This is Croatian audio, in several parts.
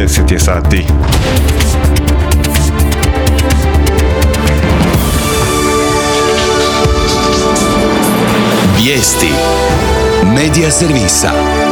10 je sati. Vijesti Medija servisa.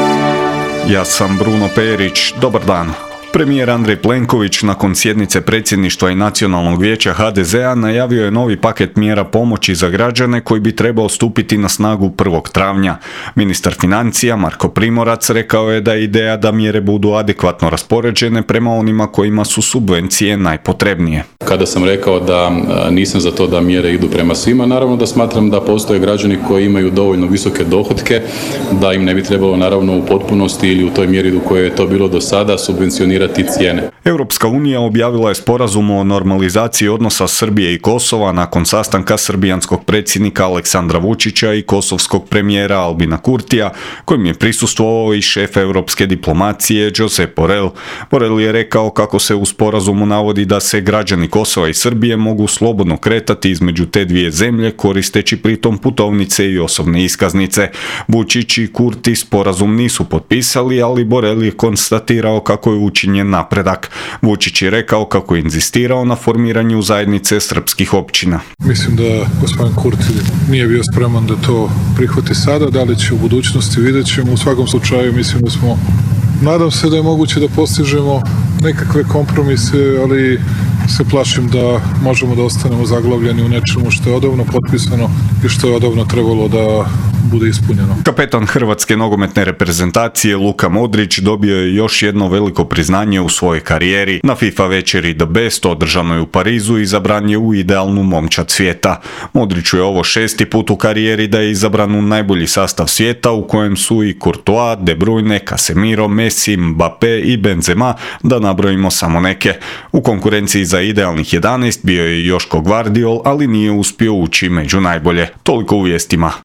Ja sam Bruno Perić, dobar dan. Premijer Andrej Plenković nakon sjednice predsjedništva i Nacionalnog vijeća HDZ-a najavio je novi paket mjera pomoći za građane koji bi trebao stupiti na snagu 1. travnja. Ministar financija Marko Primorac rekao je da je ideja da mjere budu adekvatno raspoređene prema onima kojima su subvencije najpotrebnije. Kada sam rekao da nisam za to da mjere idu prema svima, naravno da smatram da postoje građani koji imaju dovoljno visoke dohotke, da im ne bi trebalo naravno u potpunosti ili u toj mjeri u kojoj je to bilo do sada subvencionirati cijene. Europska unija objavila je sporazum o normalizaciji odnosa Srbije i Kosova nakon sastanka srbijanskog predsjednika Aleksandra Vučića i kosovskog premijera Albina Kurtija, kojim je prisustvovao i šef europske diplomacije Josep Borrell. Borrell je rekao kako se u sporazumu navodi da se građani Kosova i Srbije mogu slobodno kretati između te dvije zemlje koristeći pritom putovnice i osobne iskaznice. Vučić i Kurti sporazum nisu potpisali, ali Borrell je konstatirao kako je učinjen napredak. Vučić je rekao kako je inzistirao na formiranju zajednice srpskih općina. Mislim da gospodin Kurti nije bio spreman da to prihvati sada, da li će u budućnosti, vidjet ćemo. U svakom slučaju mislim da nadam se da je moguće da postižemo nekakve kompromise, ali se plašim da možemo da ostanemo zaglavljeni u nečemu što je odavno potpisano i što je odavno trebalo da bude ispunjeno. Kapetan hrvatske nogometne reprezentacije Luka Modrić dobio je još jedno veliko priznanje u svojoj karijeri. Na FIFA večeri The Best održanoj u Parizu izabran je u idealnu momčad svijeta. Modriću je ovo 6. put u karijeri da je izabran u najbolji sastav svijeta u kojem su i Courtois, De Bruyne, Casemiro, Messi, Mbappé i Benzema, da nabrojimo samo neke. U konkurenciji za idealnih 11 bio je Joško Gvardiol, ali nije uspio ući među najbolje. Toliko u vijestima.